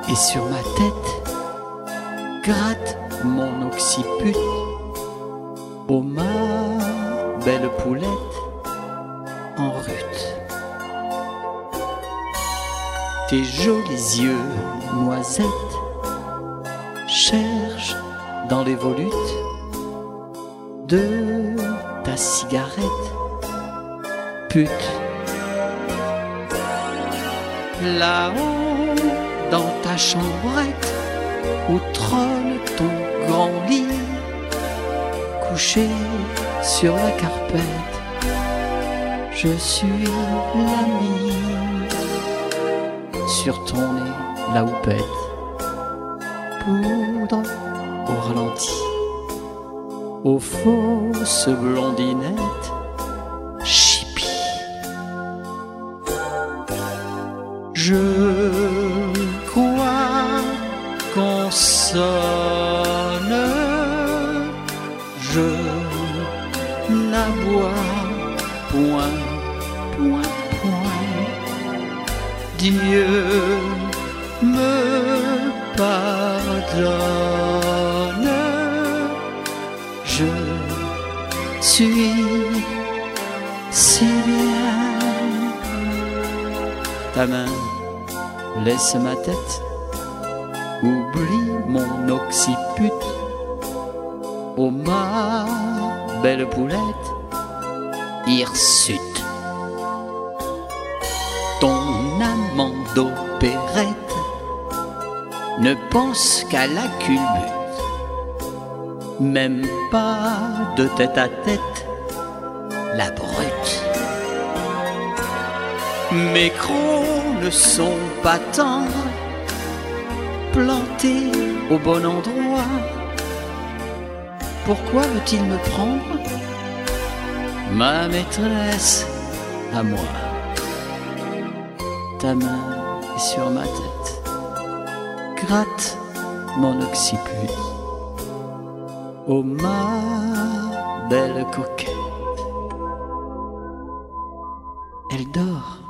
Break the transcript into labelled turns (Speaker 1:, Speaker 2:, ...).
Speaker 1: et sur ma tête gratte mon occiput. Oh ma belle poulette en rut, tes jolis yeux noisettes cherchent dans les volutes de ta cigarette, pute. Là-haut, dans ta chambrette, où trône ton grand lit, couché sur la carpette, je suis l'ami. Sur ton nez, la houppette, poudre au ralenti, aux fausses blondinettes, chipi. Je crois qu'on sonne, je n'aboie point, point, point. Dieu me pardonne, je suis si bien. Ta main laisse ma tête, oublie mon occiput. Oh ma belle poulette, hirsute. Ton amant d'opérette ne pense qu'à la culbute, même pas de tête à tête, la brute. Mes crocs ne sont pas tendres, plantés au bon endroit. Pourquoi veut-il me prendre, ma maîtresse à moi? Ta main est sur ma tête, gratte mon occiput. Oh ma belle coquette, elle dort.